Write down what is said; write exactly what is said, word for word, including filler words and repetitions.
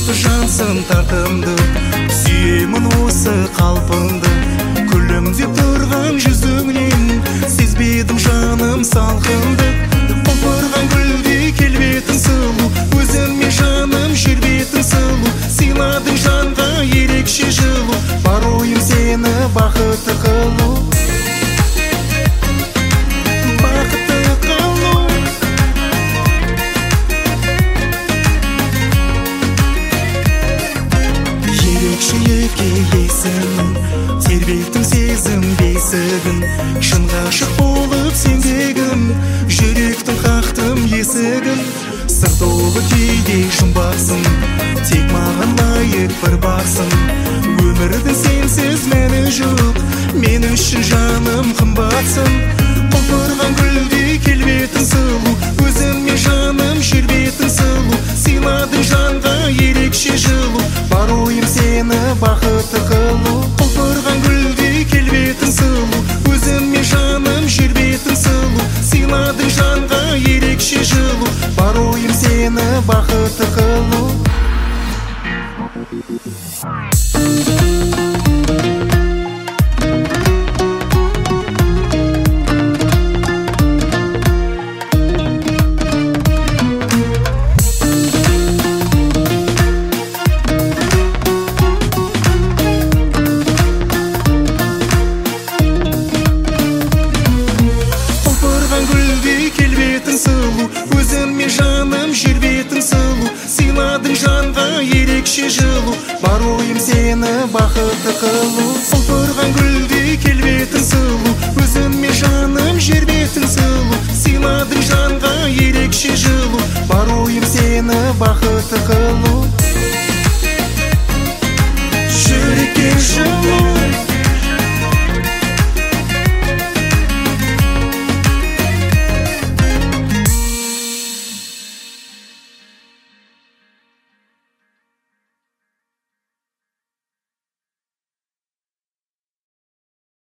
Жансың тартымды, сүйемін осы қалпыңды. Күлімдеп тұрған жүзіңнен сезбедім жаным салқынды. Құлпырған гүлдей келбетің сұлу, өзіңмен жаным жер бетің сұлу. Сыйладың жанға ерекше жылу, бар ойым сені бақытты қылу. Шиекке есімін, тербеттің сезім бесігін. Шын ғашық болып сендегім, жүректің қақтым есігін. Сыр толы кейде жұмбақсың, тек маған лайық бір барсың. Өмірдің сенсіз мәні жоқ, мен үшін жаным қымбатсың. Құлпырған гүлдей келбетің сұлу, өзіңмен жаным жер бетің сұлу. Сыйладың жанға ерекше жылу, бар ойым сені бақытты қылу. Құлпырған гүлдей келбетің сұлу, өзіңмен жаным жер бетің сұлу. Сыйладың жанға ерекше жылу, бар ойым сені бақытты қылу. Өзіңмен жаным жер бетің сұлу, сыйладың жанға ерекше жылу, бар ойым сені бақытты қылу. Құлпырған гүлдей келбетің сұлу, өзіңмен жаным жер бетің сұлу. Сыйладың жанға ерекше жылу, бар ойым сені бақытты қылу.